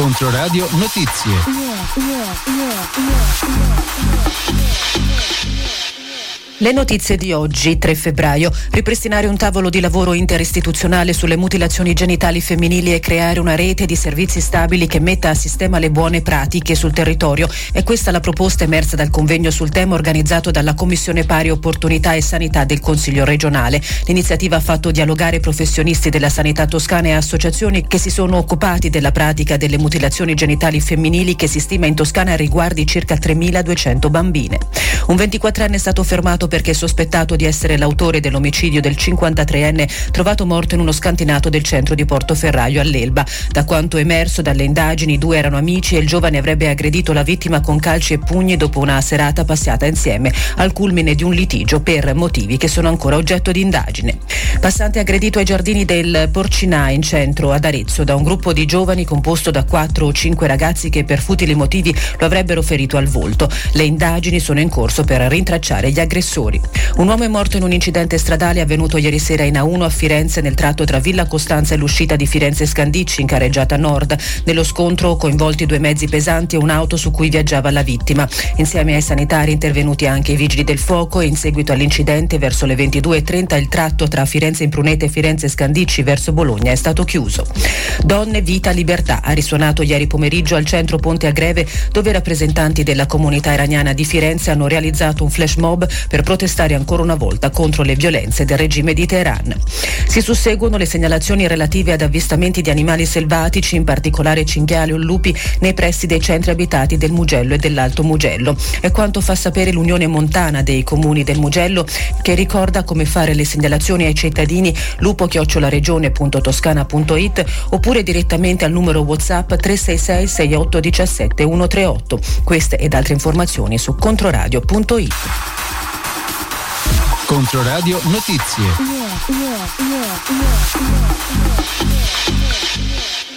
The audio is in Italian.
Controradio Notizie. Le notizie di oggi, 3 febbraio. Ripristinare un tavolo di lavoro interistituzionale sulle mutilazioni genitali femminili e creare una rete di servizi stabili che metta a sistema le buone pratiche sul territorio. È questa la proposta emersa dal convegno sul tema organizzato dalla Commissione Pari Opportunità e Sanità del Consiglio regionale. L'iniziativa ha fatto dialogare professionisti della sanità toscana e associazioni che si sono occupati della pratica delle mutilazioni genitali femminili, che si stima in Toscana riguardi circa 3.200 bambine. Un 24enne è stato fermato perché è sospettato di essere l'autore dell'omicidio del 53enne trovato morto in uno scantinato del centro di Portoferraio all'Elba. Da quanto emerso dalle indagini, i due erano amici e il giovane avrebbe aggredito la vittima con calci e pugni dopo una serata passata insieme, al culmine di un litigio per motivi che sono ancora oggetto di indagine. Passante aggredito ai giardini del Porcinà, in centro ad Arezzo, da un gruppo di giovani composto da 4 o 5 ragazzi che per futili motivi lo avrebbero ferito al volto. Le indagini sono in corso per rintracciare gli aggressori. Un uomo è morto in un incidente stradale avvenuto ieri sera in A1 a Firenze, nel tratto tra Villa Costanza e l'uscita di Firenze Scandicci, in carreggiata nord. Nello scontro coinvolti 2 mezzi pesanti e un'auto su cui viaggiava la vittima. Insieme ai sanitari intervenuti anche i vigili del fuoco, e in seguito all'incidente verso le 22:30 il tratto tra Firenze Imprunete e Firenze Scandicci verso Bologna è stato chiuso. Donne, vita, libertà ha risuonato ieri pomeriggio al centro Ponte a Greve, dove rappresentanti della comunità iraniana di Firenze hanno realizzato un flash mob per protestare ancora una volta contro le violenze del regime di Teheran. Si susseguono le segnalazioni relative ad avvistamenti di animali selvatici, in particolare cinghiali o lupi, nei pressi dei centri abitati del Mugello e dell'Alto Mugello. È quanto fa sapere l'Unione Montana dei Comuni del Mugello, che ricorda come fare le segnalazioni ai cittadini: lupo@regione.toscana.it oppure direttamente al numero WhatsApp 366 6817 138. Queste ed altre informazioni su controradio.it. Controradio Notizie.